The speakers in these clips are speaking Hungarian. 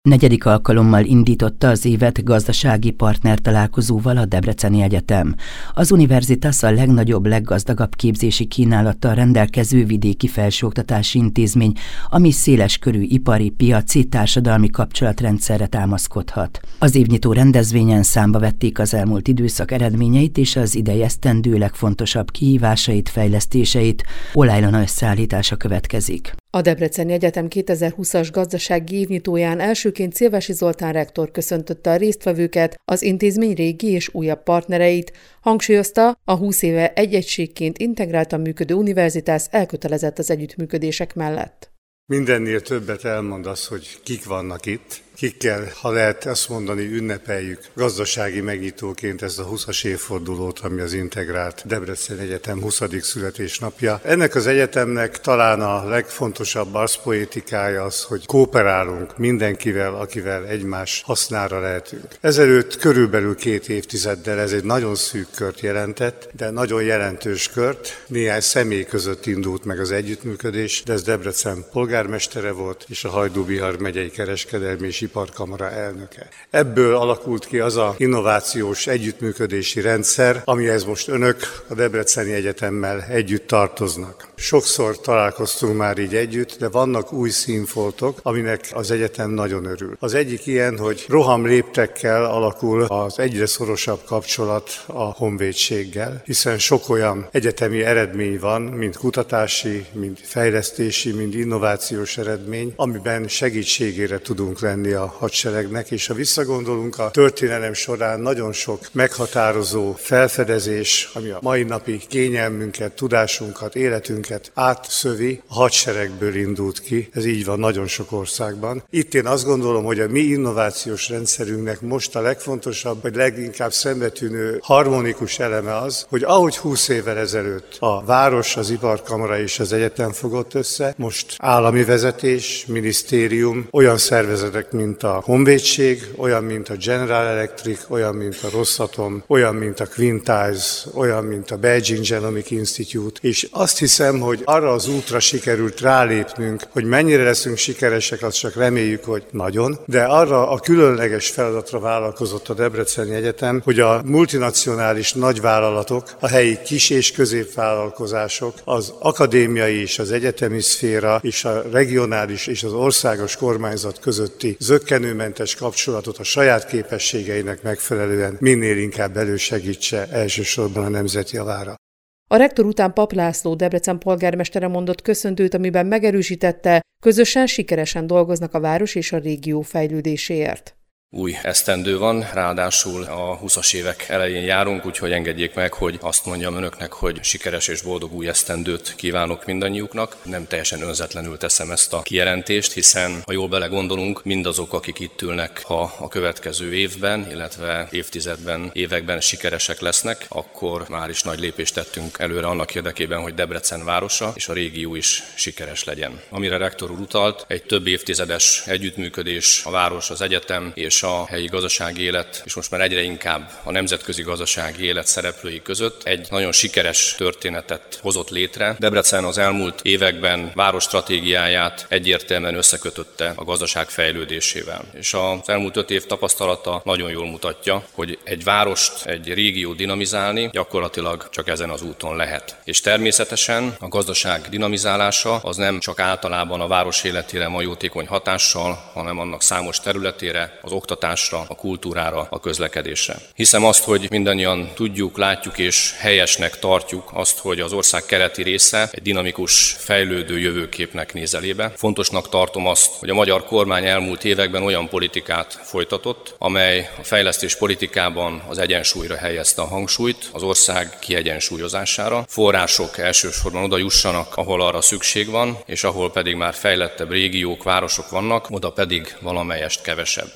Negyedik alkalommal indította az évet gazdasági partnertalálkozóval a Debreceni Egyetem. Az Universitas a legnagyobb, leggazdagabb képzési kínálattal rendelkező vidéki felsőoktatási intézmény, ami széles körű ipari, piaci, társadalmi kapcsolatrendszerre támaszkodhat. Az évnyitó rendezvényen számba vették az elmúlt időszak eredményeit és az idei esztendő legfontosabb kihívásait, fejlesztéseit. Olajlana összeállítása következik. A Debreceni Egyetem 2020-as gazdasági évnyitóján elsőként Szilvási Zoltán rektor köszöntötte a résztvevőket, az intézmény régi és újabb partnereit, hangsúlyozta, a 20 éve egy egységként integráltan működő Universitas elkötelezett az együttműködések mellett. Mindennél többet elmond az, hogy kik vannak itt, kikkel, ha lehet azt mondani, ünnepeljük gazdasági megnyitóként ezt a 20-as évfordulót, ami az integrált Debreceni Egyetem 20. születésnapja. Ennek az egyetemnek talán a legfontosabb arszpoétikája az, hogy kooperálunk mindenkivel, akivel egymás hasznára lehetünk. Ezelőtt körülbelül 2 évtizeddel ez egy nagyon szűk kört jelentett, de nagyon jelentős kört. Néhány személy között indult meg az együttműködés, de ez Debrecen polgármestere volt, és a Hajdú-Bihar megyei kereskedelmi és iparkamara elnöke. Ebből alakult ki az a innovációs együttműködési rendszer, amihez most önök a Debreceni Egyetemmel együtt tartoznak. Sokszor találkoztunk már így együtt, de vannak új színfoltok, aminek az egyetem nagyon örül. Az egyik ilyen, hogy rohamléptekkel alakul az egyre szorosabb kapcsolat a honvédséggel, hiszen sok olyan egyetemi eredmény van, mind kutatási, mind fejlesztési, mind innovációs eredmény, amiben segítségére tudunk lenni a hadseregnek, és ha visszagondolunk a történelem során, nagyon sok meghatározó felfedezés, ami a mai napi kényelmünket, tudásunkat, életünket átszövi, a hadseregből indult ki. Ez így van nagyon sok országban. Itt én azt gondolom, hogy a mi innovációs rendszerünknek most a legfontosabb, vagy leginkább szembetűnő harmonikus eleme az, hogy ahogy 20 évvel ezelőtt a város, az iparkamara és az egyetem fogott össze, most állami vezetés, minisztérium, olyan szervezetek, mint a Honvédség, olyan, mint a General Electric, olyan, mint a Rosatom, olyan, mint a Quintiles, olyan, mint a Beijing Genomic Institute, és azt hiszem, hogy arra az útra sikerült rálépnünk, hogy mennyire leszünk sikeresek, azt csak reméljük, hogy nagyon, de arra a különleges feladatra vállalkozott a Debreceni Egyetem, hogy a multinacionális nagyvállalatok, a helyi kis- és középvállalkozások, az akadémiai és az egyetemi szféra és a regionális és az országos kormányzat közötti zökkenőmentes kapcsolatot a saját képességeinek megfelelően minél inkább elősegítse elsősorban a nemzet javára. A rektor után Pap László Debrecen polgármestere mondott köszöntőt, amiben megerősítette, közösen sikeresen dolgoznak a város és a régió fejlődéséért. Új esztendő van, ráadásul a 20-as évek elején járunk, úgyhogy engedjék meg, hogy azt mondjam önöknek, hogy sikeres és boldog új esztendőt kívánok mindannyiuknak. Nem teljesen önzetlenül teszem ezt a kijelentést, hiszen ha jól belegondolunk, mindazok, akik itt ülnek, ha a következő évben, illetve évtizedben, években sikeresek lesznek, akkor már is nagy lépést tettünk előre annak érdekében, hogy Debrecen városa és a régió is sikeres legyen. Amire rektor úr utalt, egy több évtizedes együttműködés a város, az egyetem és a helyi gazdasági élet, és most már egyre inkább a nemzetközi gazdasági élet szereplői között egy nagyon sikeres történetet hozott létre. Debrecen az elmúlt években város stratégiáját egyértelműen összekötötte a gazdaság fejlődésével. És az elmúlt 5 év tapasztalata nagyon jól mutatja, hogy egy várost, egy régió dinamizálni gyakorlatilag csak ezen az úton lehet. És természetesen a gazdaság dinamizálása az nem csak általában a város életére ma jótékony hatással, hanem annak számos területére, az oktatásra, a kultúrára, a közlekedésre. Hiszem azt, hogy mindannyian tudjuk, látjuk és helyesnek tartjuk azt, hogy az ország keleti része egy dinamikus, fejlődő jövőképnek néz elébe. Fontosnak tartom azt, hogy a magyar kormány elmúlt években olyan politikát folytatott, amely a fejlesztés politikában az egyensúlyra helyezte a hangsúlyt, az ország kiegyensúlyozására. Források elsősorban oda jussanak, ahol arra szükség van, és ahol pedig már fejlettebb régiók, városok vannak, oda pedig valamelyest kevesebb. Szerintem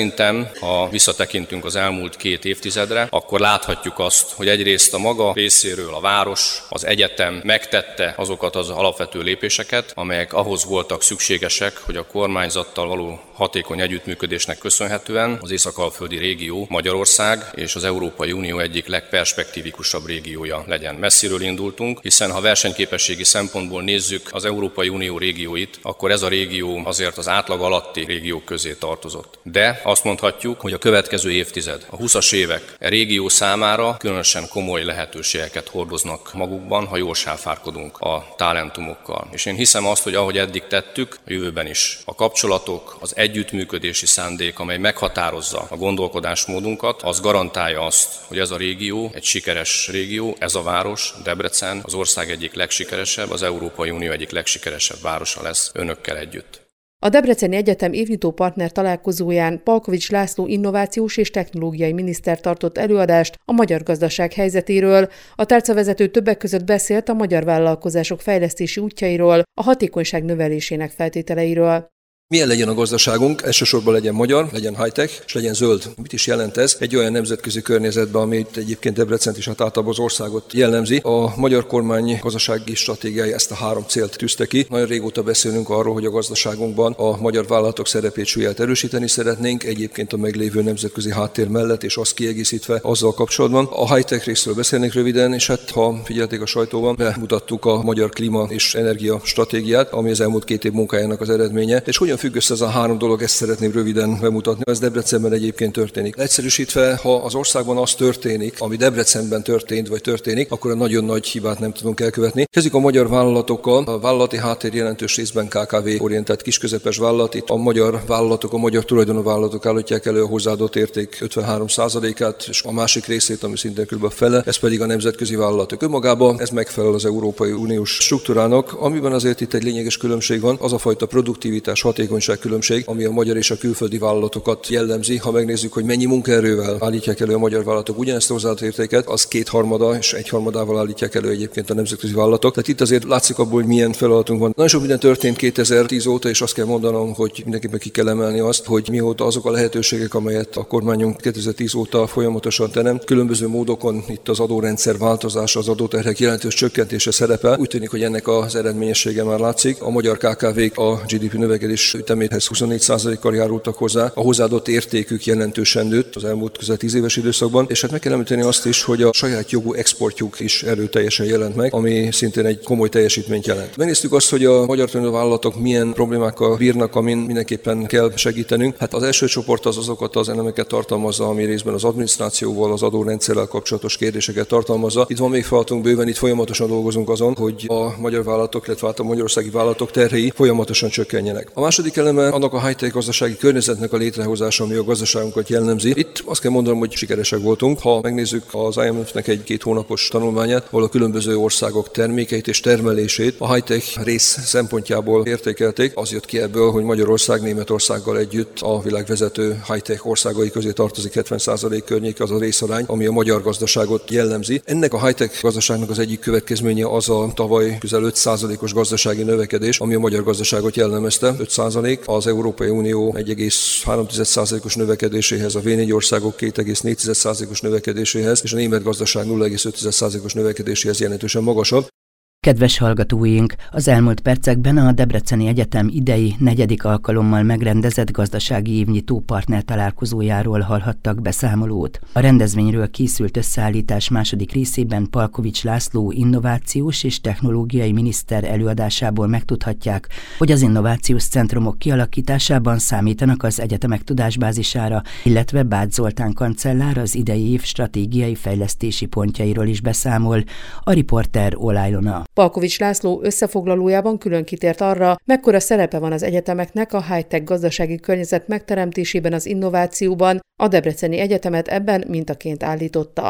szerintem, ha visszatekintünk az elmúlt 2 évtizedre, akkor láthatjuk azt, hogy egyrészt a maga részéről a város, az egyetem megtette azokat az alapvető lépéseket, amelyek ahhoz voltak szükségesek, hogy a kormányzattal való hatékony együttműködésnek köszönhetően az észak-alföldi régió Magyarország és az Európai Unió egyik legperspektívikusabb régiója legyen. Messziről indultunk, hiszen ha versenyképességi szempontból nézzük az Európai Unió régióit, akkor ez a régió azért az átlag alatti régiók közé tartozott. De azt mondhatjuk, hogy a következő évtized, a 20-as évek a régió számára különösen komoly lehetőségeket hordoznak magukban, ha jól sáfárkodunk a talentumokkal. És én hiszem azt, hogy ahogy eddig tettük, a jövőben is a kapcsolatok, az együttműködési szándék, amely meghatározza a gondolkodásmódunkat, az garantálja azt, hogy ez a régió egy sikeres régió, ez a város, Debrecen, az ország egyik legsikeresebb, az Európai Unió egyik legsikeresebb városa lesz önökkel együtt. A Debreceni Egyetem évnyitó partner találkozóján Palkovics László innovációs és technológiai miniszter tartott előadást a magyar gazdaság helyzetéről. A tárcavezető többek között beszélt a magyar vállalkozások fejlesztési útjairól, a hatékonyság növelésének feltételeiről. Milyen legyen a gazdaságunk, elsősorban legyen magyar, legyen high-tech, és legyen zöld. Mit is jelent ez? Egy olyan nemzetközi környezetben, amit egyébként Debrecent is általában az országot jellemzi. A magyar kormány gazdasági stratégiája ezt a 3 célt tűzte ki. Nagyon régóta beszélünk arról, hogy a gazdaságunkban a magyar vállalatok szerepét, súlyát erősíteni szeretnénk, egyébként a meglévő nemzetközi háttér mellett, és azt kiegészítve azzal kapcsolatban. A high-tech részről beszélnék röviden, és hát ha figyelték a sajtóban, bemutattuk a magyar klíma és energia stratégiát, ami az elmúlt 2 év munkájának az eredménye. És hogyan függ össze ez a 3 dolog, ezt szeretném röviden bemutatni. Ez Debrecenben egyébként történik. Egyszerűsítve, ha az országban az történik, ami Debrecenben történt vagy történik, akkor a nagyon nagy hibát nem tudunk elkövetni. Kezdjük a magyar vállalatokkal. A vállalati háttér jelentős részben KKV-orientált kisközepes vállalat. Itt a magyar vállalatok, a magyar tulajdonú vállalatok állítják elő a hozzáadott érték 53%-át, és a másik részét, ami szintén kb. Fele, ez pedig a nemzetközi vállalatok. Önmagában ez megfelel az Európai Uniós struktúrának, amiben azért itt egy lényeges különbség van, az a fajta produktivitás, hatékonyság különbség, ami a magyar és a külföldi vállalatokat jellemzi. Ha megnézzük, hogy mennyi munkaerővel állítják elő a magyar vállalatok ugyanezt a hozzáadott értéket, az 2/3 és 1/3 állítják elő egyébként a nemzetközi vállalatok. Tehát itt azért látszik abból, hogy milyen feladatunk van. Nagyon sok minden történt 2010 óta, és azt kell mondanom, hogy mindenképpen ki kell emelni azt, hogy mióta azok a lehetőségek, amelyet a kormányunk 2010 óta folyamatosan teremt, különböző módokon itt az adórendszer változása, az adóterhek jelentős csökkentése szerepel. Úgy tűnik, hogy ennek az eredményessége már látszik. A magyar KKV-k a GDP növekedés üteméhez 24%-kal járultak hozzá, a hozzáadott értékük jelentősen nőtt az elmúlt közel 10 éves időszakban, és hát meg kell említeni azt is, hogy a saját jogú exportjuk is erőteljesen jelent meg, ami szintén egy komoly teljesítményt jelent. Megnéztük azt, hogy a magyar vállalatok milyen problémákkal bírnak, amin mindenképpen kell segítenünk. Hát az első csoport az azokat az elemeket tartalmazza, ami részben az adminisztrációval, az adórendszerrel kapcsolatos kérdéseket tartalmazza. Itt van még feladatunk bőven, itt folyamatosan dolgozunk azon, hogy a magyar vállalatok, illetve a magyarországi vállalatok terhei folyamatosan csökkenjenek. A második eleme annak a high-tech gazdasági környezetnek a létrehozása, ami a gazdaságunkat jellemzi. Itt azt kell mondanom, hogy sikeresek voltunk. Ha megnézzük az IMF-nek egy 2 hónapos tanulmányát, ahol a különböző országok termékeit és termelését a high-tech rész szempontjából értékelték, az jött ki ebből, hogy Magyarország Németországgal együtt a világ vezető high-tech országai közé tartozik, 70% környék az a részarány, ami a magyar gazdaságot jellemzi. Ennek a high-tech gazdaságnak az egyik következménye az a tavaly közel 5%-os gazdasági növekedés, ami a magyar gazdaságot jellemezte. 5%, az Európai Unió 1,3%-os növekedéséhez, a V4 országok 2,4%-os növekedéséhez, és a német gazdaság 0,5%-os növekedéséhez jelentősen magasabb. Kedves hallgatóink, az elmúlt percekben a Debreceni Egyetem idei 4. alkalommal megrendezett gazdasági évnyitó partner találkozójáról hallhattak beszámolót. A rendezvényről készült összeállítás második részében Palkovics László innovációs és technológiai miniszter előadásából megtudhatják, hogy az innovációs centrumok kialakításában számítanak az egyetemek tudásbázisára, illetve Báth Zoltán kancellár az idei év stratégiai fejlesztési pontjairól is beszámol. A riporter Ola Ilona. Palkovics László összefoglalójában külön kitért arra, mekkora szerepe van az egyetemeknek a high-tech gazdasági környezet megteremtésében, az innovációban, a Debreceni Egyetemet ebben mintaként állította.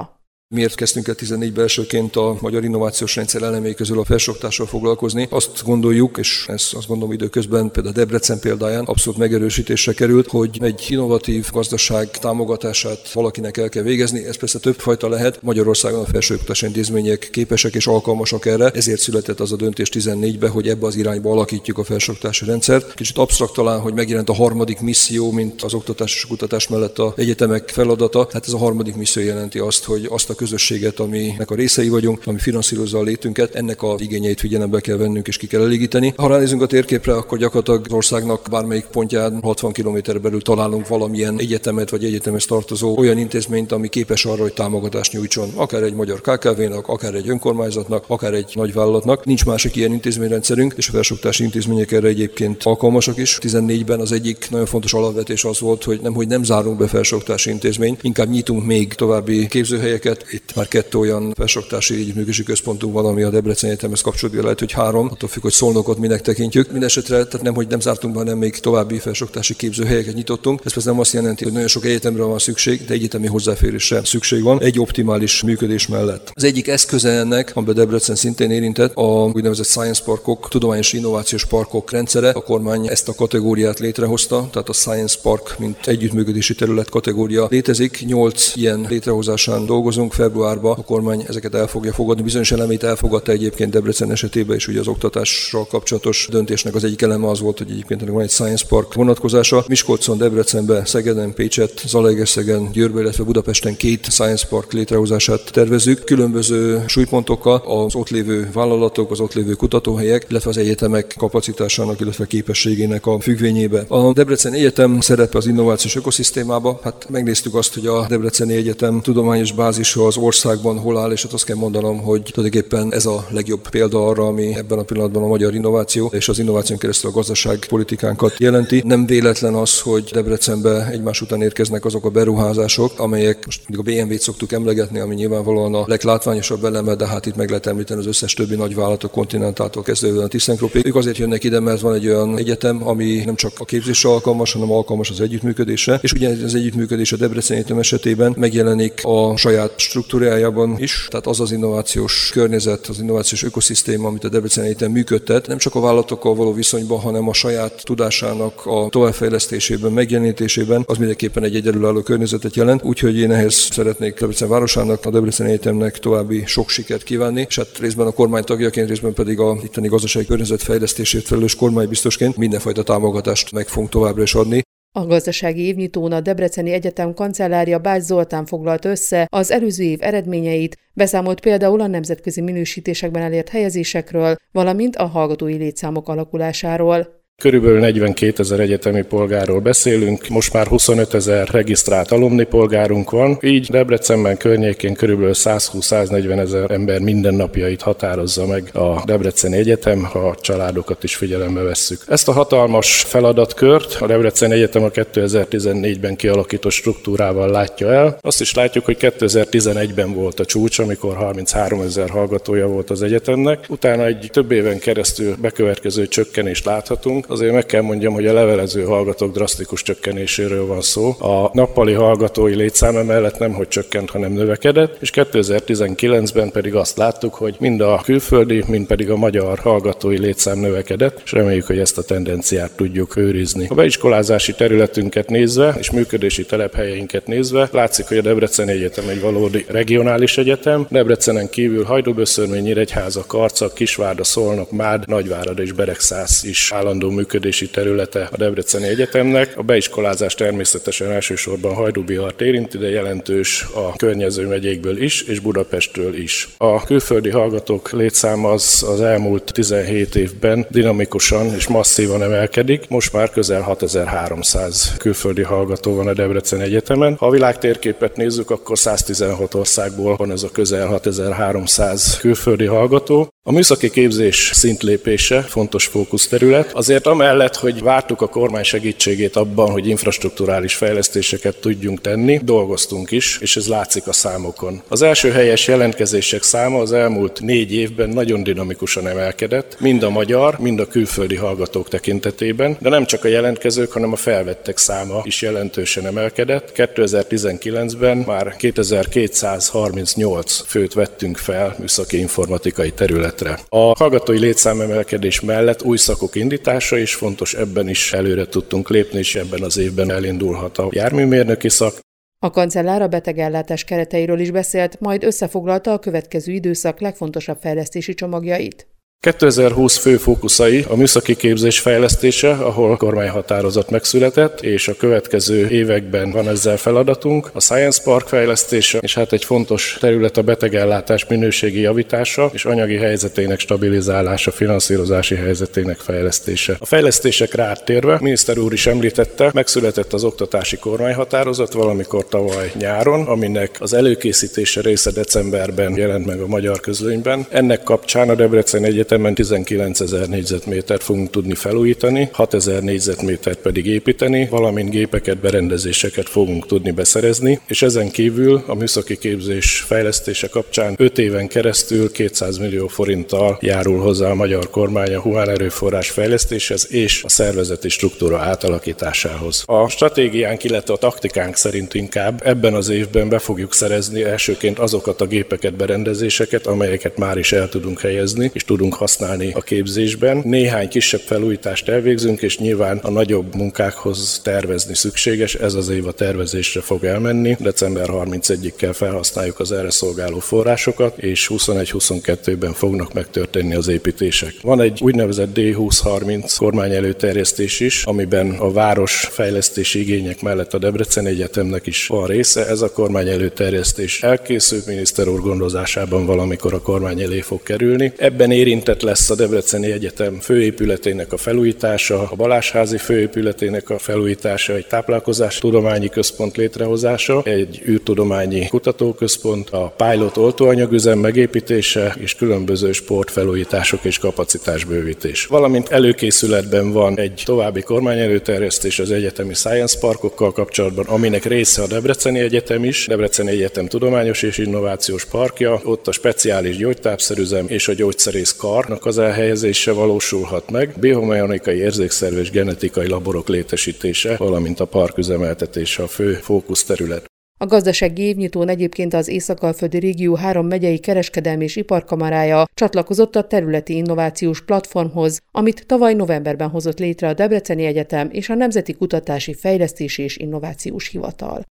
Miért kezdtünk el 14-ben elsőként a magyar innovációs rendszer elemei közül a felsőoktatással foglalkozni? Azt gondoljuk, és ezt azt gondolom időközben például Debrecen példáján abszolút megerősítésre került, hogy egy innovatív gazdaság támogatását valakinek el kell végezni. Ez persze többfajta lehet. Magyarországon a felsőoktatási intézmények képesek és alkalmasak erre, ezért született az a döntés 14-ben, hogy ebbe az irányba alakítjuk a felsőoktatási rendszert. Kicsit absztrakt talán, hogy megjelent a harmadik misszió, mint az oktatás és kutatás mellett az egyetemek feladata. Hát ez a harmadik misszió jelenti azt, hogy azt a közösséget, aminek a részei vagyunk, ami finanszírozza a létünket, ennek az igényeit figyelembe kell vennünk és ki kell elégíteni. Ha ránézünk a térképre, akkor gyakorlatilag az országnak bármelyik pontján 60 km belül találunk valamilyen egyetemet vagy egyetemhez tartozó olyan intézményt, ami képes arra, hogy támogatást nyújtson, akár egy magyar KKV-nak, akár egy önkormányzatnak, akár egy nagyvállalatnak. Nincs másik ilyen intézményrendszerünk, és a felsőoktatási intézmények erre egyébként alkalmasak is. 14-ben az egyik nagyon fontos alapvetés az volt, hogy nem zárunk be felsőoktatási intézményt, inkább nyitunk még további képzőhelyeket. Itt már 2 olyan felsőoktatási együttműködési központunk van, ami a Debreceni Egyetemhez kapcsolódik, lehet, hogy 3, attól függ, hogy Szolnokot minek tekintjük. Mindenesetre, tehát nem zártunk be, hanem még további felsőoktatási képzőhelyeket nyitottunk. Ez persze nem azt jelenti, hogy nagyon sok egyetemre van szükség, de egyetemi hozzáférésre szükség van egy optimális működés mellett. Az egyik eszköze ennek, amiben Debrecen szintén érintett, a úgynevezett science parkok, tudományos innovációs parkok rendszere. A kormány ezt a kategóriát létrehozta, tehát a Science Park, mint együttműködési terület kategória létezik. 8 ilyen létrehozásán dolgozunk. Februárban a kormány ezeket el fogja fogadni. Bizonyos elemét elfogadta egyébként Debrecen esetében is, ugye az oktatással kapcsolatos döntésnek az egyik eleme az volt, hogy egyébként van egy Science Park vonatkozása. Miskolcon, Debrecenben, Szegeden, Pécset, Zalaegerszegen, Győrben, illetve Budapesten 2 Science Park létrehozását tervezzük. Különböző súlypontokkal az ott lévő vállalatok, az ott lévő kutatóhelyek, illetve az egyetemek kapacitásának, illetve képességének a függvényébe. A Debreceni Egyetem szerepe az innovációs ökoszisztémában. Hát megnéztük azt, hogy a Debreceni Egyetem tudományos bázisa az országban hol áll, és hát azt kell mondanom, hogy tulajdonképpen ez a legjobb példa arra, ami ebben a pillanatban a magyar innováció és az innováción keresztül a gazdaságpolitikánkat jelenti. Nem véletlen az, hogy Debrecenbe egymás után érkeznek azok a beruházások, amelyek most mindig a BMW-t szoktuk emlegetni, ami nyilvánvalóan a leglátványosabb eleme, de hát itt meg lehet említeni az összes többi nagyvállalat, a Continentáltól kezdve a ThyssenKruppig. Ők azért jönnek ide, mert van egy olyan egyetem, ami nem csak a képzésre alkalmas, hanem alkalmas az együttműködésre, és ugye az együttműködés a Debreceni Egyetem esetében megjelenik a saját struktúrájában is, tehát az az innovációs környezet, az innovációs ökoszisztéma, amit a Debreceni Egyetem működtet, nem csak a vállalatokkal való viszonyban, hanem a saját tudásának a továbbfejlesztésében, megjelenítésében, az mindenképpen egy egyedülálló környezetet jelent, úgyhogy én ehhez szeretnék Debrecen városának, a Debreceni Egyetemnek további sok sikert kívánni, és hát részben a kormány tagjaként, részben pedig a itteni gazdasági környezet fejlesztését felelős kormánybiztosként mindenfajta támogatást meg fogunk továbbra is adni. A gazdasági évnyitón a Debreceni Egyetem kancellárja Bács Zoltán foglalt össze az előző év eredményeit, beszámolt például a nemzetközi minősítésekben elért helyezésekről, valamint a hallgatói létszámok alakulásáról. Körülbelül 42 000 egyetemi polgárról beszélünk, most már 25 000 regisztrált alumni polgárunk van, így Debrecenben környékén körülbelül 120-140 000 ember mindennapjait határozza meg a Debreceni Egyetem, ha a családokat is figyelembe vesszük. Ezt a hatalmas feladatkört a Debreceni Egyetem a 2014-ben kialakított struktúrával látja el. Azt is látjuk, hogy 2011-ben volt a csúcs, amikor 33 000 hallgatója volt az egyetemnek, utána egy több éven keresztül bekövetkező csökkenést láthatunk. Azért meg kell mondjam, hogy a levelező hallgatók drasztikus csökkenéséről van szó. A nappali hallgatói létszám mellett nemhogy csökkent, hanem növekedett, és 2019-ben pedig azt láttuk, hogy mind a külföldi, mind pedig a magyar hallgatói létszám növekedett, és reméljük, hogy ezt a tendenciát tudjuk őrizni. A beiskolázási területünket nézve, és működési telephelyeinket nézve, látszik, hogy a Debreceni Egyetem egy valódi regionális egyetem. Debrecenen kívül Hajdúböszörmény, Nyíregyháza, Karcag, Kisvárda, Szolnok, Mád, Nagyvárad és Beregszász is állandó működési területe a Debreceni Egyetemnek. A beiskolázás természetesen elsősorban Hajdú-Bihart érinti, de jelentős a környező megyékből is, és Budapestről is. A külföldi hallgatók létszáma az elmúlt 17 évben dinamikusan és masszívan emelkedik. Most már közel 6300 külföldi hallgató van a Debreceni Egyetemen. Ha a világtérképet nézzük, akkor 116 országból van ez a közel 6300 külföldi hallgató. A műszaki képzés szintlépése fontos fókuszterület. Azért amellett, hogy vártuk a kormány segítségét abban, hogy infrastrukturális fejlesztéseket tudjunk tenni, dolgoztunk is, és ez látszik a számokon. Az első helyes jelentkezések száma az elmúlt 4 évben nagyon dinamikusan emelkedett, mind a magyar, mind a külföldi hallgatók tekintetében, de nem csak a jelentkezők, hanem a felvettek száma is jelentősen emelkedett. 2019-ben már 2238 főt vettünk fel műszaki informatikai területre. A hallgatói létszámemelkedés mellett új szakok indítása is fontos, ebben is előre tudtunk lépni, és ebben az évben elindulhat a járműmérnöki szak. A kancellár a betegellátás kereteiről is beszélt, majd összefoglalta a következő időszak legfontosabb fejlesztési csomagjait. 2020 fő fókuszai a műszaki képzés fejlesztése, ahol kormányhatározat megszületett, és a következő években van ezzel feladatunk, a Science Park fejlesztése, és hát egy fontos terület a betegellátás minőségi javítása és anyagi helyzetének stabilizálása, finanszírozási helyzetének fejlesztése. A fejlesztésekre áttérve, miniszter úr is említette, megszületett az oktatási kormányhatározat valamikor tavaly nyáron, aminek az előkészítése része decemberben jelent meg a Magyar Közlönyben. Ennek kapcsán a Debreceni Egyetemen 19 000 négyzetmétert fogunk tudni felújítani, 6 000 négyzetmétert pedig építeni, valamint gépeket, berendezéseket fogunk tudni beszerezni, és ezen kívül a műszaki képzés fejlesztése kapcsán 5 éven keresztül 200 millió forinttal járul hozzá a magyar kormány a humánerőforrás fejlesztéshez és a szervezeti struktúra átalakításához. A stratégiánk, illetve a taktikánk szerint inkább ebben az évben be fogjuk szerezni elsőként azokat a gépeket, berendezéseket, amelyeket már is el tudunk helyezni, és tudunk használni a képzésben. Néhány kisebb felújítást elvégzünk, és nyilván a nagyobb munkákhoz tervezni szükséges. Ez az év a tervezésre fog elmenni. December 31-ig felhasználjuk az erre szolgáló forrásokat, és 21-22-ben fognak megtörténni az építések. Van egy úgynevezett D2030 kormányelőterjesztés is, amiben a városfejlesztési igények mellett a Debreceni Egyetemnek is van része. Ez a kormányelőterjesztés elkészült, miniszter úr gondozásában valamikor a kormány elé fog kerülni. Ebben érintett lesz a Debreceni Egyetem főépületének a felújítása, a Balázsházi főépületének a felújítása, egy táplálkozástudományi központ létrehozása, egy űrtudományi kutatóközpont, a pilot oltóanyagüzem megépítése és különböző sportfelújítások és kapacitásbővítés. Valamint előkészületben van egy további kormányelőterjesztés az egyetemi Science Parkokkal kapcsolatban, aminek része a Debreceni Egyetem is, Debreceni Egyetem Tudományos és Innovációs Parkja, ott a speciális gyógytápszerüzem és a gyógyszerész karnak az elhelyezése valósulhat meg, biomechanikai, érzékszerv és genetikai laborok létesítése, valamint a park üzemeltetése a fő fókuszterület. A gazdasági évnyitón egyébként az Észak-Alföldi Régió 3 megyei kereskedelmi és iparkamarája csatlakozott a területi innovációs platformhoz, amit tavaly novemberben hozott létre a Debreceni Egyetem és a Nemzeti Kutatási, Fejlesztési és Innovációs Hivatal.